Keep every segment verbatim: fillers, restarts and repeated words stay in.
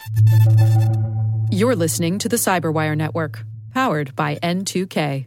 You're listening to the Cyberwire Network, powered by N two K.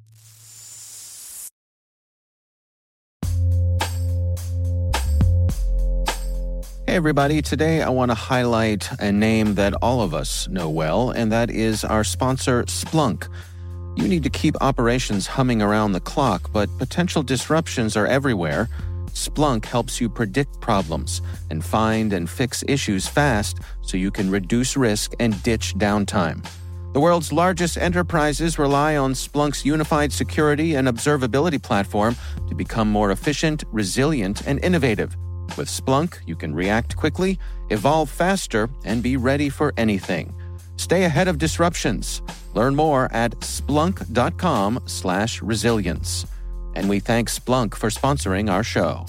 Hey everybody, today I want to highlight a name that all of us know well, and that is our sponsor, Splunk. You need to keep operations humming around the clock, but potential disruptions are everywhere. Splunk helps you predict problems and find and fix issues fast so you can reduce risk and ditch downtime. The world's largest enterprises rely on Splunk's unified security and observability platform to become more efficient, resilient, and innovative. With Splunk, you can react quickly, evolve faster, and be ready for anything. Stay ahead of disruptions. Learn more at splunk.com slash resilience. And we thank Splunk for sponsoring our show.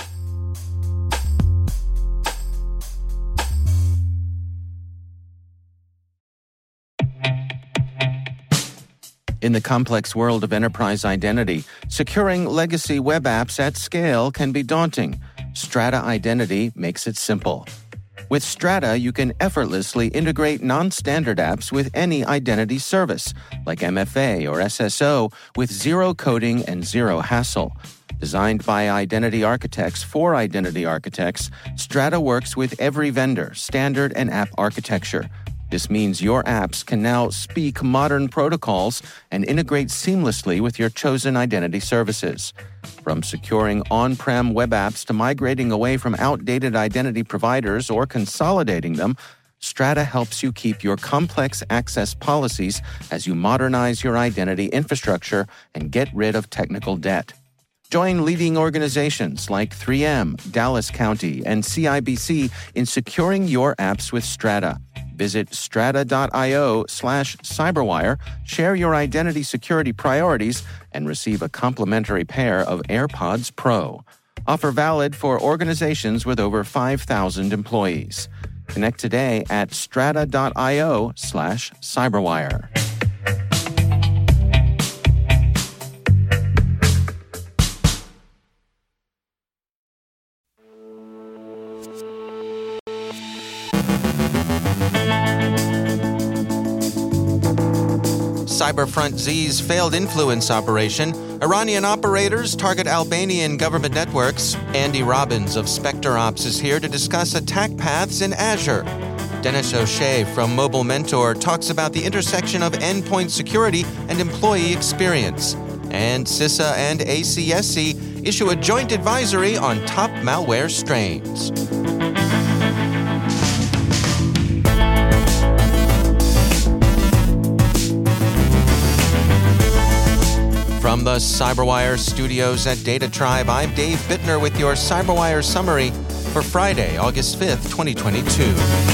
In the complex world of enterprise identity, securing legacy web apps at scale can be daunting. Strata Identity makes it simple. With Strata, you can effortlessly integrate non-standard apps with any identity service, like M F A or S S O, with zero coding and zero hassle. Designed by identity architects for identity architects, Strata works with every vendor, standard, and app architecture. This means your apps can now speak modern protocols and integrate seamlessly with your chosen identity services. From securing on-prem web apps to migrating away from outdated identity providers or consolidating them, Strata helps you keep your complex access policies as you modernize your identity infrastructure and get rid of technical debt. Join leading organizations like three M, Dallas County, and C I B C in securing your apps with Strata. Visit strata.io slash cyberwire, share your identity security priorities, and receive a complimentary pair of AirPods Pro. Offer valid for organizations with over five thousand employees. Connect today at strata.io slash cyberwire. Cyberfront Z's failed influence operation, Iranian operators target Albanian government networks. Andy Robbins of Spectre Ops is here to discuss attack paths in Azure. Dennis O'Shea from Mobile Mentor talks about the intersection of endpoint security and employee experience. And CISA and A C S C issue a joint advisory on top malware strains. From the Cyberwire studios at Data Tribe, I'm Dave Bittner with your Cyberwire summary for Friday, August fifth, twenty twenty-two.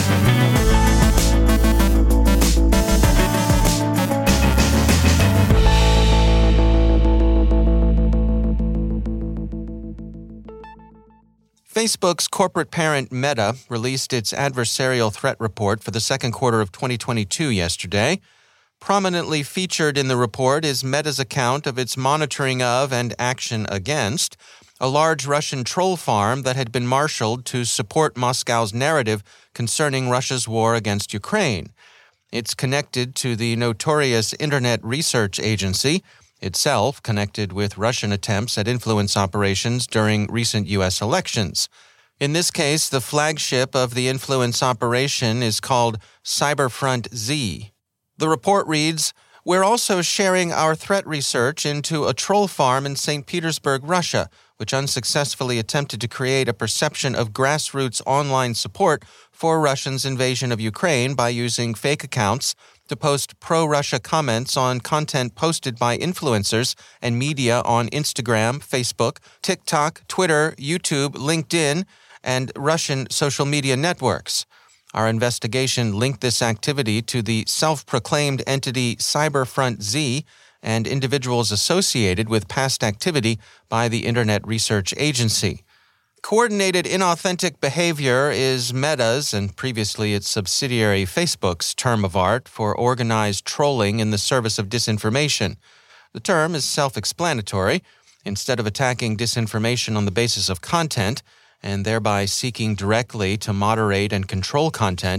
Facebook's corporate parent Meta released its adversarial threat report for the second quarter of twenty twenty-two yesterday. Prominently featured in the report is Meta's account of its monitoring of and action against a large Russian troll farm that had been marshaled to support Moscow's narrative concerning Russia's war against Ukraine. It's connected to the notorious Internet Research Agency, itself connected with Russian attempts at influence operations during recent U S elections. In this case, the flagship of the influence operation is called Cyberfront Z. The report reads, "We're also sharing our threat research into a troll farm in Saint Petersburg, Russia, which unsuccessfully attempted to create a perception of grassroots online support for Russia's invasion of Ukraine by using fake accounts to post pro-Russia comments on content posted by influencers and media on Instagram, Facebook, TikTok, Twitter, YouTube, LinkedIn, and Russian social media networks. Our investigation linked this activity to the self-proclaimed entity Cyberfront Z and individuals associated with past activity by the Internet Research Agency. Coordinated inauthentic behavior is Meta's and previously its subsidiary Facebook's term of art for organized trolling in the service of disinformation. The term is self-explanatory. Instead of attacking disinformation on the basis of content, and thereby seeking directly to moderate and control content,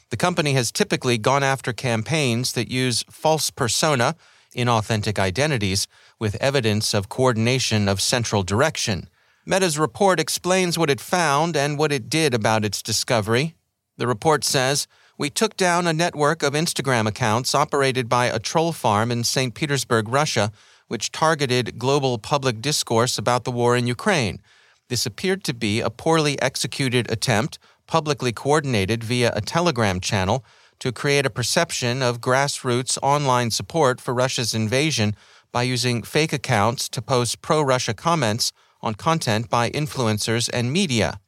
The company has typically gone after campaigns that use false persona, inauthentic identities, with evidence of coordination of central direction. Meta's report explains what it found and what it did about its discovery. The report says, "We took down a network of Instagram accounts operated by a troll farm in Saint Petersburg, Russia, which targeted global public discourse about the war in Ukraine. This appeared to be a poorly executed attempt, publicly coordinated via a Telegram channel, to create a perception of grassroots online support for Russia's invasion by using fake accounts to post pro-Russia comments on content by influencers and media."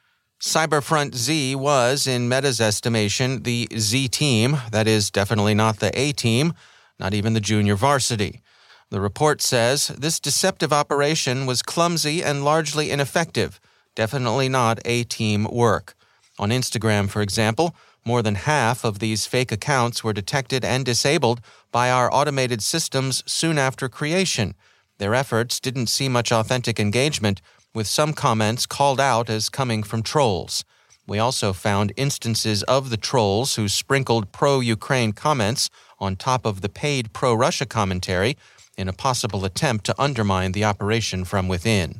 Cyberfront Z was, in Meta's estimation, the Z team, that is definitely not the A team, not even the junior varsity. The report says this deceptive operation was clumsy and largely ineffective, definitely not A-team work. On Instagram, for example, more than half of these fake accounts were detected and disabled by our automated systems soon after creation. Their efforts didn't see much authentic engagement, with some comments called out as coming from trolls. We also found instances of the trolls who sprinkled pro-Ukraine comments on top of the paid pro-Russia commentary in a possible attempt to undermine the operation from within.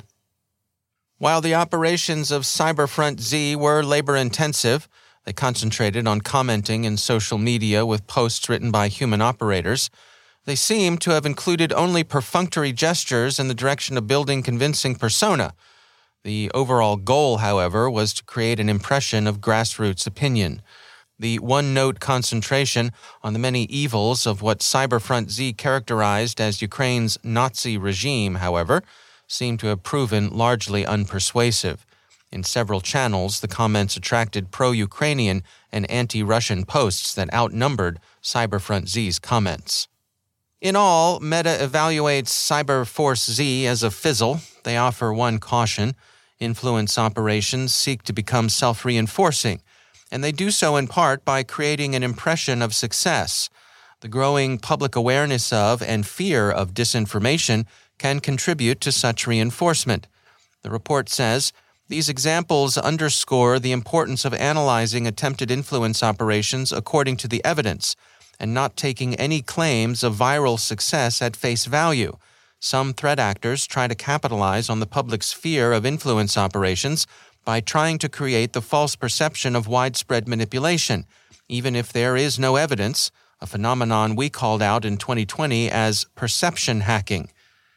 While the operations of Cyberfront Z were labor-intensive, they concentrated on commenting in social media with posts written by human operators. They seem to have included only perfunctory gestures in the direction of building convincing persona. The overall goal, however, was to create an impression of grassroots opinion. The one-note concentration on the many evils of what Cyberfront Z characterized as Ukraine's Nazi regime, however, seemed to have proven largely unpersuasive. In several channels, the comments attracted pro-Ukrainian and anti-Russian posts that outnumbered Cyberfront Z's comments. In all, Meta evaluates Cyberforce Z as a fizzle. They offer one caution: influence operations seek to become self-reinforcing, and they do so in part by creating an impression of success. The growing public awareness of and fear of disinformation can contribute to such reinforcement. The report says, "These examples underscore the importance of analyzing attempted influence operations according to the evidence, and not taking any claims of viral success at face value. Some threat actors try to capitalize on the public's fear of influence operations by trying to create the false perception of widespread manipulation, even if there is no evidence, a phenomenon we called out in twenty twenty as perception hacking.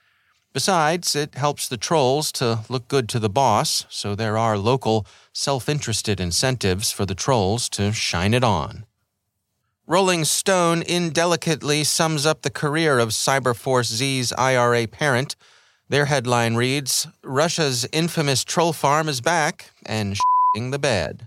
Besides, it helps the trolls to look good to the boss, so there are local, self-interested incentives for the trolls to shine it on." Rolling Stone indelicately sums up the career of Cyberforce Z's I R A parent. Their headline reads, "Russia's infamous troll farm is back and sh**ing the bed."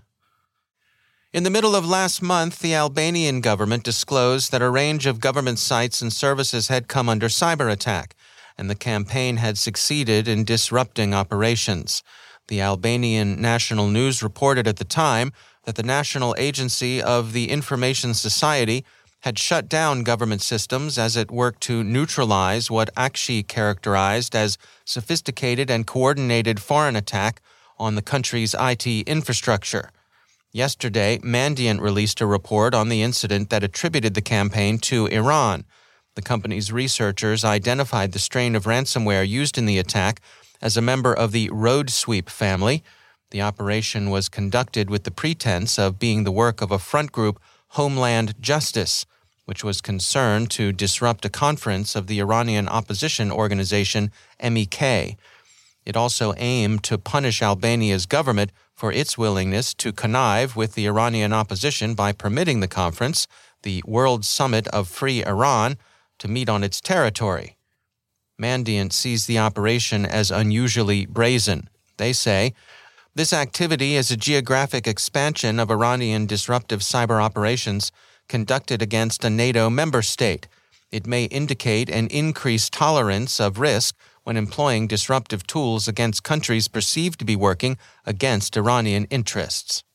In the middle of last month, the Albanian government disclosed that a range of government sites and services had come under cyber attack, and the campaign had succeeded in disrupting operations. The Albanian National News reported at the time that the National Agency of the Information Society had shut down government systems as it worked to neutralize what Akshi characterized as sophisticated and coordinated foreign attack on the country's I T infrastructure. Yesterday, Mandiant released a report on the incident that attributed the campaign to Iran. The company's researchers identified the strain of ransomware used in the attack as a member of the Roadsweep family. The operation was conducted with the pretense of being the work of a front group, Homeland Justice, which was concerned to disrupt a conference of the Iranian opposition organization M E K. It also aimed to punish Albania's government for its willingness to connive with the Iranian opposition by permitting the conference, the World Summit of Free Iran, to meet on its territory. Mandiant sees the operation as unusually brazen. They say, "This activity is a geographic expansion of Iranian disruptive cyber operations conducted against a NATO member state. It may indicate an increased tolerance of risk when employing disruptive tools against countries perceived to be working against Iranian interests."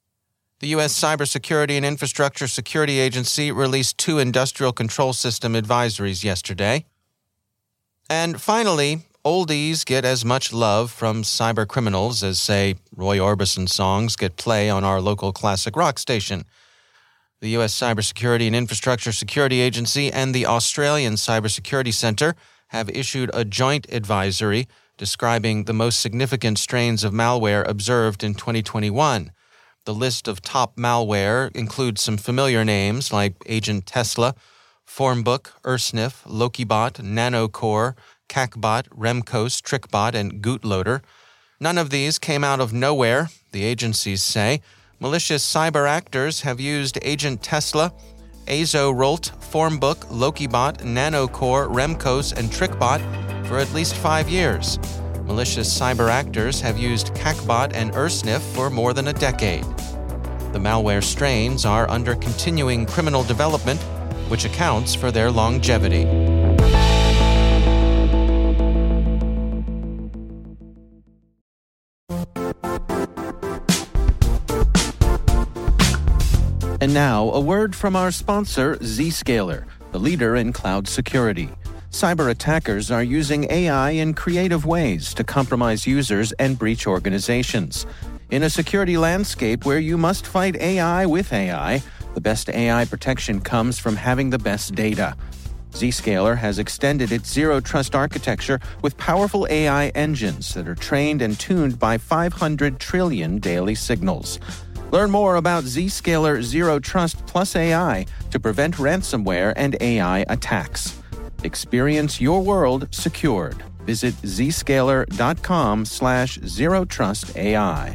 The U S Cybersecurity and Infrastructure Security Agency released two industrial control system advisories yesterday. And finally, oldies get as much love from cyber criminals as, say, Roy Orbison songs get play on our local classic rock station. The U S Cybersecurity and Infrastructure Security Agency and the Australian Cybersecurity Centre have issued a joint advisory describing the most significant strains of malware observed in twenty twenty-one. The list of top malware includes some familiar names like Agent Tesla, Formbook, Ursnif, Lokibot, Nanocore, Cacbot, Remcos, Trickbot, and Gootloader. None of these came out of nowhere, the agencies say. Malicious cyber actors have used Agent Tesla, AzoRolt, Formbook, Lokibot, Nanocore, Remcos, and Trickbot for at least five years. Malicious cyber actors have used Cacbot and Ursnif for more than a decade. The malware strains are under continuing criminal development, which accounts for their longevity. And now, a word from our sponsor, Zscaler, the leader in cloud security. Cyber attackers are using A I in creative ways to compromise users and breach organizations. In a security landscape where you must fight A I with A I, the best A I protection comes from having the best data. Zscaler has extended its Zero Trust architecture with powerful A I engines that are trained and tuned by five hundred trillion daily signals. Learn more about Zscaler Zero Trust Plus A I to prevent ransomware and A I attacks. Experience your world secured. Visit zscaler.com slash zero trust AI.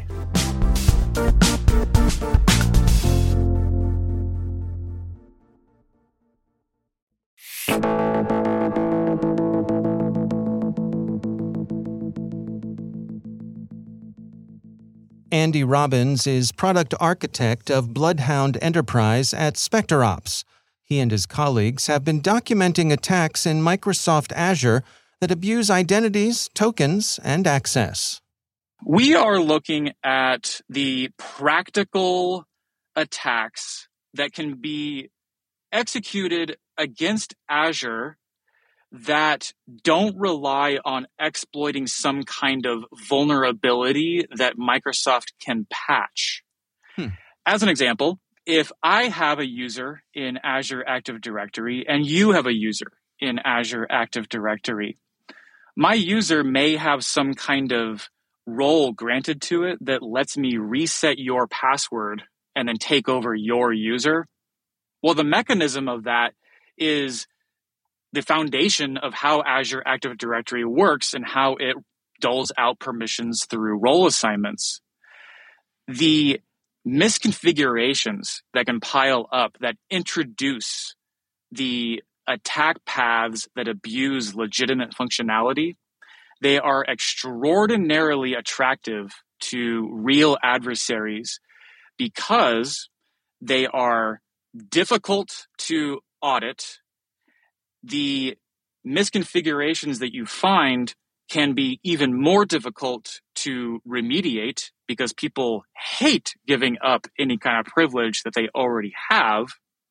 Andy Robbins is product architect of Bloodhound Enterprise at SpecterOps. He and his colleagues have been documenting attacks in Microsoft Azure that abuse identities, tokens, and access. We are looking at the practical attacks that can be executed against Azure that don't rely on exploiting some kind of vulnerability that Microsoft can patch. Hmm. As an example, if I have a user in Azure Active Directory and you have a user in Azure Active Directory, my user may have some kind of role granted to it that lets me reset your password and then take over your user. Well, the mechanism of that is the foundation of how Azure Active Directory works and how it doles out permissions through role assignments. The misconfigurations that can pile up that introduce the attack paths that abuse legitimate functionality, they are extraordinarily attractive to real adversaries because they are difficult to audit. The misconfigurations that you find can be even more difficult to remediate because people hate giving up any kind of privilege that they already have.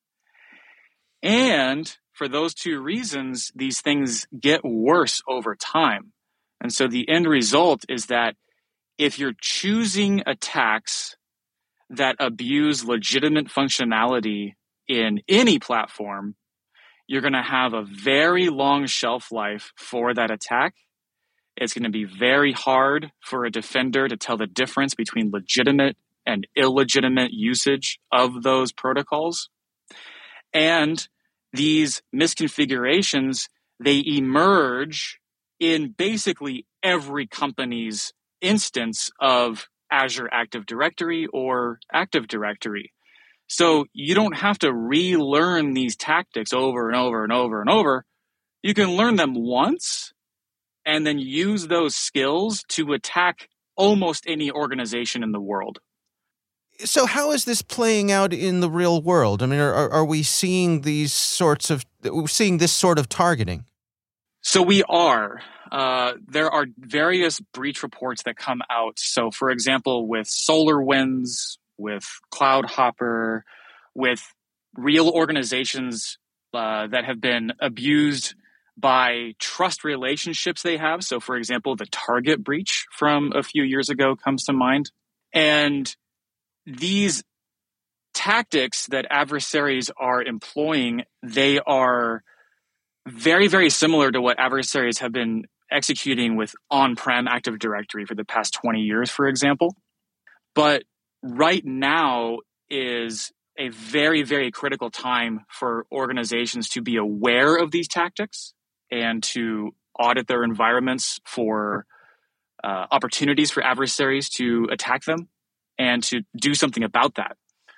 And for those two reasons, these things get worse over time. And so the end result is that if you're choosing attacks that abuse legitimate functionality in any platform, you're going to have a very long shelf life for that attack. It's going to be very hard for a defender to tell the difference between legitimate and illegitimate usage of those protocols. And these misconfigurations, they emerge in basically every company's instance of Azure Active Directory or Active Directory. So you don't have to relearn these tactics over and over and over and over. You can learn them once and then use those skills to attack almost any organization in the world. So how is this playing out in the real world? I mean, are, are we seeing these sorts of, seeing this sort of targeting? So we are. Uh, there are various breach reports that come out. So for example, with SolarWinds, with CloudHopper, with real organizations uh, that have been abused by trust relationships they have. So for example, the Target breach from a few years ago comes to mind. And these tactics that adversaries are employing, they are very, very similar to what adversaries have been executing with on-prem Active Directory for the past twenty years, for example. But right now is a very, very critical time for organizations to be aware of these tactics and to audit their environments for uh, opportunities for adversaries to attack them and to do something about that.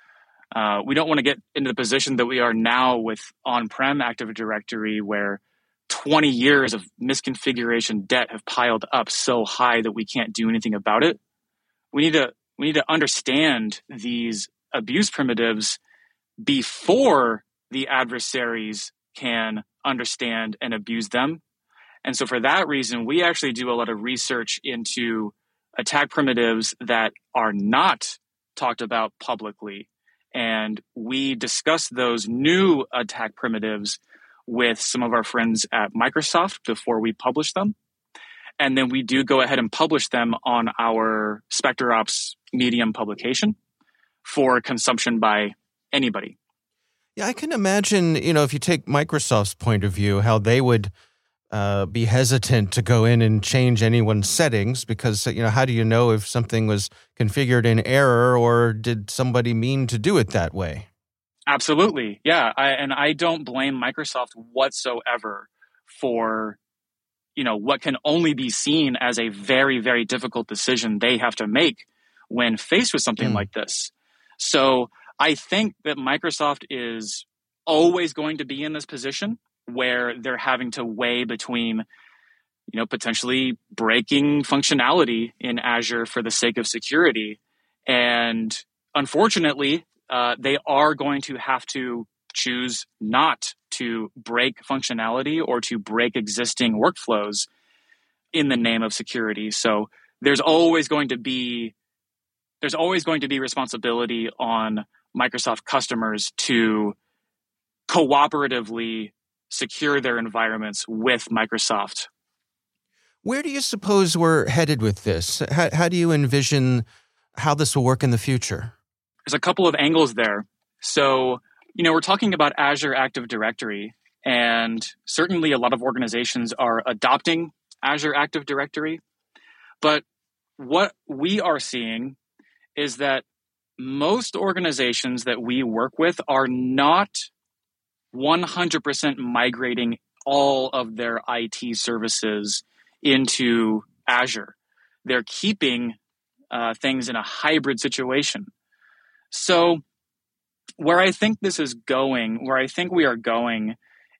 Uh, we don't want to get into the position that we are now with on-prem Active Directory, where twenty years of misconfiguration debt have piled up so high that we can't do anything about it. We need to we need to understand these abuse primitives before the adversaries can understand and abuse them. And so for that reason, we actually do a lot of research into attack primitives that are not talked about publicly. And we discuss those new attack primitives with some of our friends at Microsoft before we publish them. And then we do go ahead and publish them on our SpecterOps Medium publication for consumption by anybody. Yeah, I can imagine, you know, if you take Microsoft's point of view, how they would uh, be hesitant to go in and change anyone's settings because, you know, how do you know if something was configured in error or did somebody mean to do it that way? Absolutely. Yeah. I, and I don't blame Microsoft whatsoever for, you know, what can only be seen as a very, very difficult decision they have to make when faced with something mm. like this. So I think that Microsoft is always going to be in this position where they're having to weigh between, you know, potentially breaking functionality in Azure for the sake of security. And unfortunately, uh, they are going to have to choose not to break functionality or to break existing workflows in the name of security. So there's always going to be there's always going to be responsibility on Microsoft customers to cooperatively secure their environments with Microsoft. Where do you suppose we're headed with this? How, how do you envision how this will work in the future? There's a couple of angles there. So, you know, we're talking about Azure Active Directory, and certainly a lot of organizations are adopting Azure Active Directory. But what we are seeing is that most organizations that we work with are not one hundred percent migrating all of their I T services into Azure. They're keeping uh, things in a hybrid situation. So where I think this is going, where I think we are going,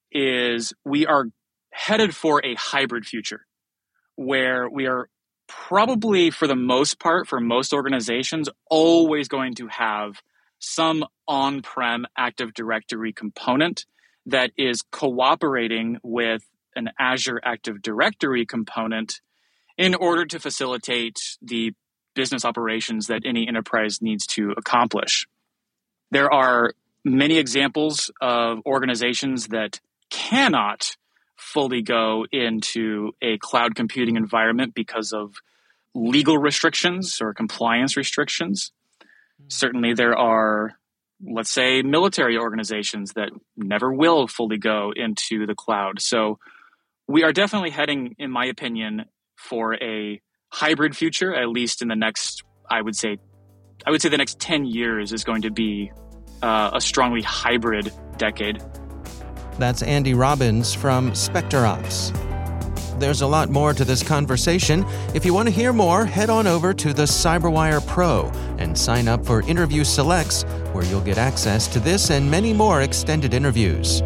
is we are headed for a hybrid future where we are probably, for the most part, for most organizations, always going to have some on-prem Active Directory component that is cooperating with an Azure Active Directory component in order to facilitate the business operations that any enterprise needs to accomplish. There are many examples of organizations that cannot fully go into a cloud computing environment because of legal restrictions or compliance restrictions. Mm-hmm. Certainly there are, let's say, military organizations that never will fully go into the cloud. So we are definitely heading, in my opinion, for a hybrid future, at least in the next, I would say, I would say the next ten years is going to be uh, a strongly hybrid decade. That's Andy Robbins from SpecterOps. There's a lot more to this conversation. If you want to hear more, head on over to the CyberWire Pro and sign up for Interview Selects, where you'll get access to this and many more extended interviews.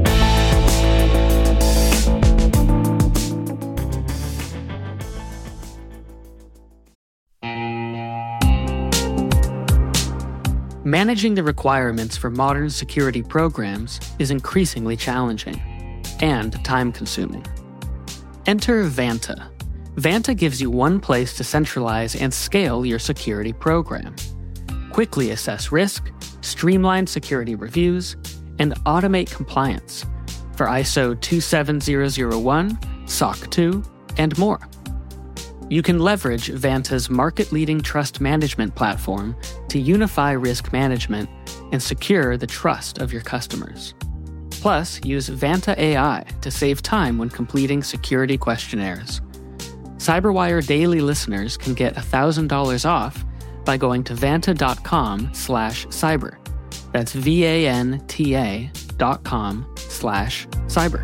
Managing the requirements for modern security programs is increasingly challenging and time-consuming. Enter Vanta. Vanta gives you one place to centralize and scale your security program. Quickly assess risk, streamline security reviews, and automate compliance for I S O two seven zero zero one, S O C two, and more. You can leverage Vanta's market-leading trust management platform to unify risk management and secure the trust of your customers. Plus, use Vanta A I to save time when completing security questionnaires. Cyberwire Daily listeners can get one thousand dollars off by going to vanta.com slash cyber. That's V-A-N-T-A dot com slash cyber.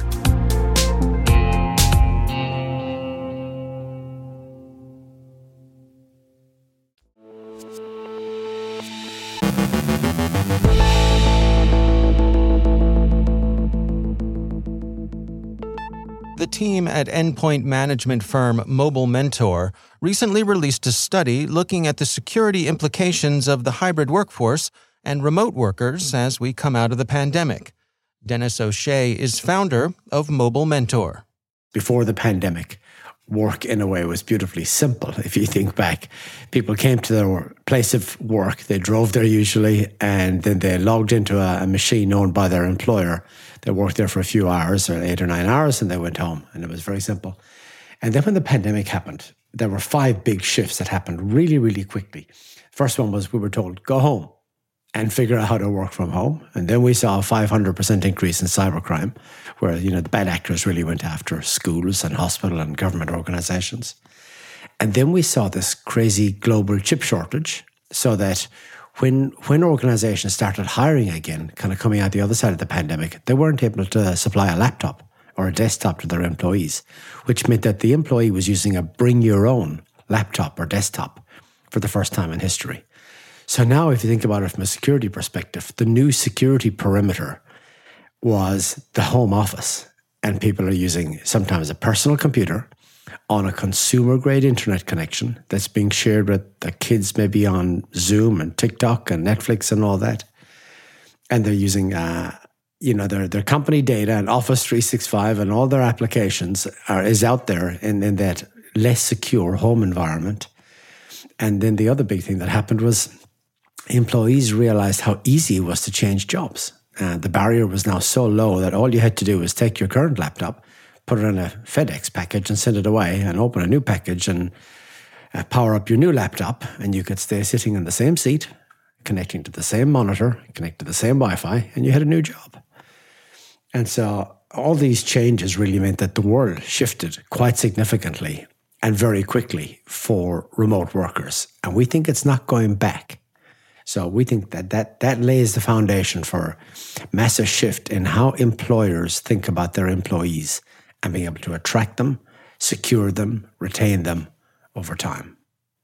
The team at endpoint management firm Mobile Mentor recently released a study looking at the security implications of the hybrid workforce and remote workers as we come out of the pandemic. Dennis O'Shea is founder of Mobile Mentor. Before the pandemic, work in a way was beautifully simple. If you think back, people came to their place of work, they drove there usually, and then they logged into a, a machine owned by their employer. They worked there for a few hours, or eight or nine hours, and they went home. And it was very simple. And then when the pandemic happened, there were five big shifts that happened really, really quickly. First one was we were told, go home and figure out how to work from home. And then we saw a five hundred percent increase in cybercrime, where, you know, the bad actors really went after schools and hospital and government organizations. And then we saw this crazy global chip shortage, so that when when organizations started hiring again, kind of coming out the other side of the pandemic, they weren't able to supply a laptop or a desktop to their employees, which meant that the employee was using a bring your own laptop or desktop for the first time in history. So now if you think about it from a security perspective, the new security perimeter was the home office, and people are using sometimes a personal computer on a consumer-grade internet connection that's being shared with the kids, maybe on Zoom and TikTok and Netflix and all that. And they're using, uh, you know, their their company data and Office three sixty-five and all their applications are is out there in, in that less secure home environment. And then the other big thing that happened was employees realized how easy it was to change jobs. Uh, the barrier was now so low that all you had to do was take your current laptop, put it in a FedEx package and send it away, and open a new package and uh, power up your new laptop, and you could stay sitting in the same seat, connecting to the same monitor, connect to the same Wi-Fi, and you had a new job. And so all these changes really meant that the world shifted quite significantly and very quickly for remote workers. And we think it's not going back. So we think that that, that lays the foundation for massive shift in how employers think about their employees and being able to attract them, secure them, retain them over time.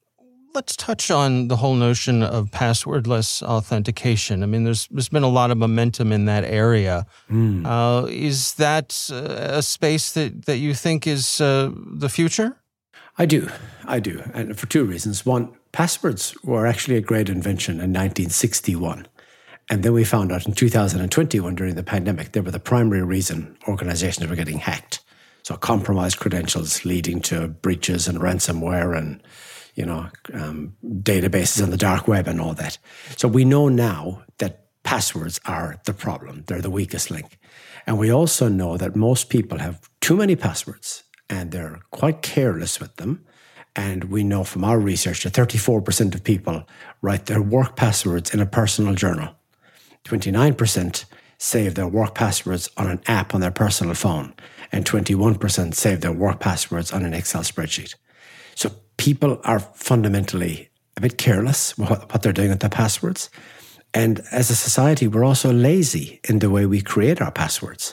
Let's touch on the whole notion of passwordless authentication. I mean, there's there's been a lot of momentum in that area. Mm. Uh, is that uh, a space that, that you think is uh, the future? I do. I do. And for two reasons. One, passwords were actually a great invention in nineteen sixty-one. And then we found out in two thousand twenty-one, during the pandemic, they were the primary reason organizations were getting hacked. So compromised credentials leading to breaches and ransomware and, you know, um, databases on the dark web and all that. So we know now that passwords are the problem. They're the weakest link. And we also know that most people have too many passwords and they're quite careless with them. And we know from our research that thirty-four percent of people write their work passwords in a personal journal. twenty-nine percent save their work passwords on an app on their personal phone. And twenty-one percent save their work passwords on an Excel spreadsheet. So people are fundamentally a bit careless with what they're doing with their passwords. And as a society, we're also lazy in the way we create our passwords.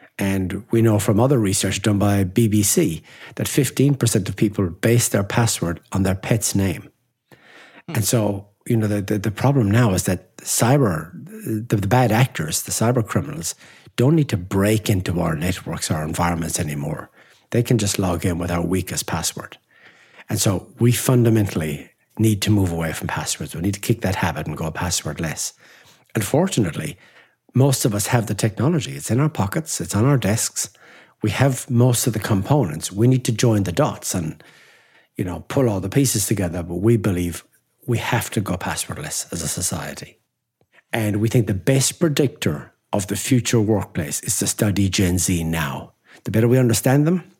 And we know from other research done by B B C that fifteen percent of people base their password on their pet's name. Mm. And so, you know, the, the, the problem now is that cyber, the, the bad actors, the cyber criminals, don't need to break into our networks, our environments anymore. They can just log in with our weakest password. And so we fundamentally need to move away from passwords. We need to kick that habit and go passwordless. Unfortunately, most of us have the technology. It's in our pockets. It's on our desks. We have most of the components. We need to join the dots and, you know, pull all the pieces together. But we believe we have to go passwordless as a society. And we think the best predictor of the future workplace is to study Gen Z now. The better we understand them,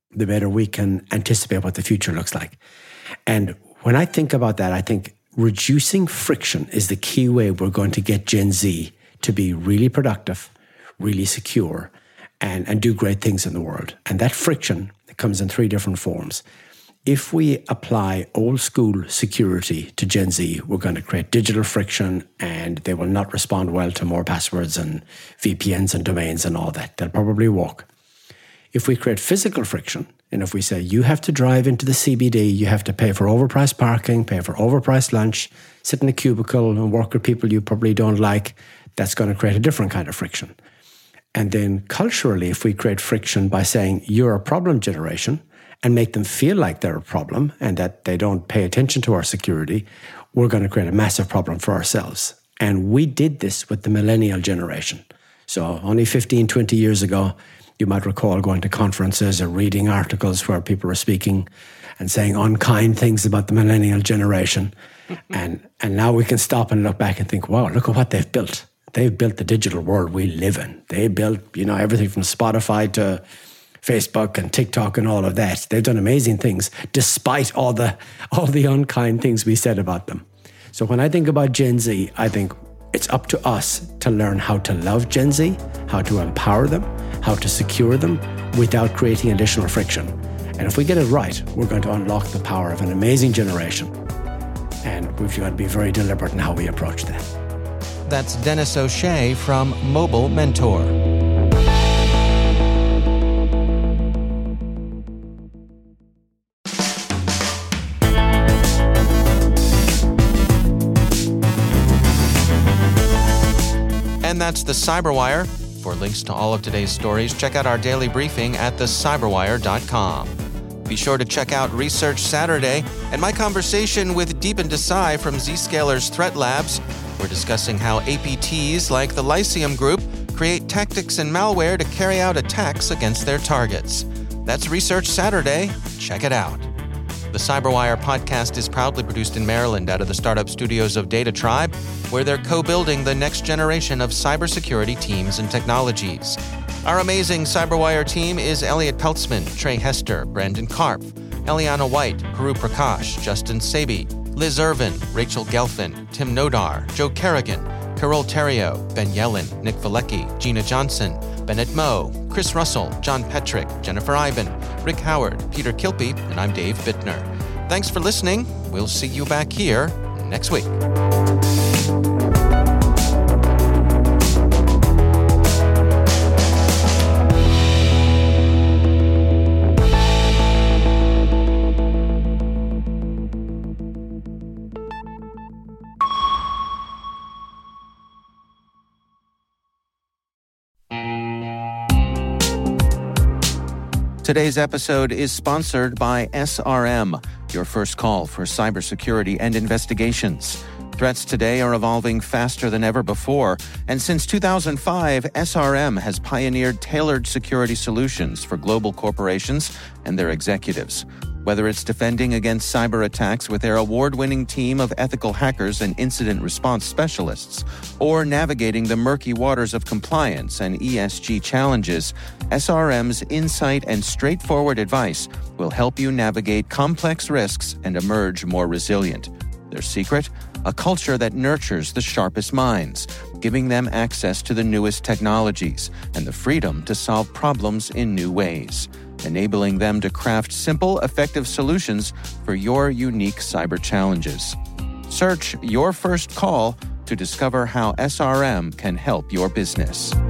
the better we can anticipate what the future looks like. And when I think about that, I think reducing friction is the key way we're going to get Gen Z to be really productive, really secure, and, and do great things in the world. And that friction comes in three different forms. If we apply old school security to Gen Z, we're going to create digital friction, and they will not respond well to more passwords and V P Ns and domains and all that. They'll probably walk. If we create physical friction, and if we say you have to drive into the C B D, you have to pay for overpriced parking, pay for overpriced lunch, sit in a cubicle and work with people you probably don't like, that's going to create a different kind of friction. And then culturally, if we create friction by saying you're a problem generation and make them feel like they're a problem and that they don't pay attention to our security, we're going to create a massive problem for ourselves. And we did this with the millennial generation. So only fifteen, twenty years ago, you might recall going to conferences or reading articles where people were speaking and saying unkind things about the millennial generation. and and now we can stop and look back and think, wow, look at what they've built. They've built the digital world we live in. They built, you know, everything from Spotify to Facebook and TikTok and all of that. They've done amazing things despite all the all the unkind things we said about them. So when I think about Gen Z, I think it's up to us to learn how to love Gen Z, how to empower them, how to secure them without creating additional friction. And if we get it right, we're going to unlock the power of an amazing generation. And we've got to be very deliberate in how we approach that. That's Dennis O'Shea from Mobile Mentor. And that's the Cyberwire. For links to all of today's stories, check out our daily briefing at the cyberwire dot com. Be sure to check out Research Saturday and my conversation with Deepan Desai from Zscaler's Threat Labs. We're discussing how A P Ts like the Lyceum Group create tactics and malware to carry out attacks against their targets. That's Research Saturday. Check it out. The Cyberwire podcast is proudly produced in Maryland out of the startup studios of Data Tribe, where they're co-building the next generation of cybersecurity teams and technologies. Our amazing Cyberwire team is Elliot Peltzman, Trey Hester, Brandon Karpf, Eliana White, Puru Prakash, Justin Sabi, Liz Irvin, Rachel Gelfin, Tim Nodar, Joe Kerrigan, Carol Terrio, Ben Yellen, Nick Valecki, Gina Johnson, Bennett Moe, Chris Russell, John Petrick, Jennifer Iben, Rick Howard, Peter Kilpie, and I'm Dave Bittner. Thanks for listening. We'll see you back here next week. Today's episode is sponsored by S R M, your first call for cybersecurity and investigations. Threats today are evolving faster than ever before, and since two thousand five, S R M has pioneered tailored security solutions for global corporations and their executives. Whether it's defending against cyber attacks with their award-winning team of ethical hackers and incident response specialists, or navigating the murky waters of compliance and E S G challenges, S R M's insight and straightforward advice will help you navigate complex risks and emerge more resilient. Their secret? A culture that nurtures the sharpest minds, giving them access to the newest technologies and the freedom to solve problems in new ways, enabling them to craft simple, effective solutions for your unique cyber challenges. Search Your First Call to discover how S R M can help your business.